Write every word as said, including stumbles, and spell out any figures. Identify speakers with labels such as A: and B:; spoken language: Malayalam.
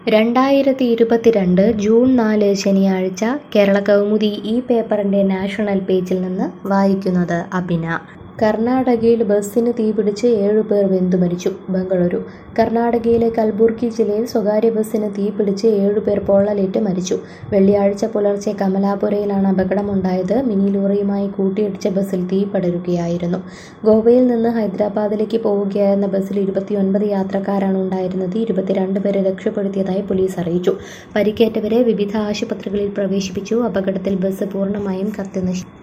A: രണ്ടായിരത്തി ഇരുപത്തിരണ്ട് ജൂൺ നാല് ശനിയാഴ്ച കേരള കൗമുദി ഈ പേപ്പറിൻ്റെ നാഷണൽ പേജിൽ നിന്ന് വായിക്കുന്നത് അബിന. കർണാടകയിൽ ബസ്സിന് തീപിടിച്ച് ഏഴുപേർ വെന്തുമരിച്ചു. ബംഗളൂരു. കർണാടകയിലെ കൽബുർഗി ജില്ലയിൽ സ്വകാര്യ ബസ്സിന് തീപിടിച്ച് ഏഴുപേർ പൊള്ളലേറ്റ് മരിച്ചു. വെള്ളിയാഴ്ച പുലർച്ചെ കമലാപുരയിലാണ് അപകടമുണ്ടായത്. മിനി ലോറിയുമായി കൂട്ടിയിടിച്ച ബസ്സിൽ തീ പടരുകയായിരുന്നു. ഗോവയിൽ നിന്ന് ഹൈദരാബാദിലേക്ക് പോവുകയായിരുന്ന ബസ്സിൽ ഇരുപത്തിയൊൻപത് യാത്രക്കാരാണ് ഉണ്ടായിരുന്നത്. ഇരുപത്തിരണ്ട് പേരെ രക്ഷപ്പെടുത്തിയതായി പോലീസ് അറിയിച്ചു. പരിക്കേറ്റവരെ വിവിധ ആശുപത്രികളിൽ പ്രവേശിപ്പിച്ചു. അപകടത്തിൽ ബസ് പൂർണ്ണമായും കത്തിനശിച്ചു.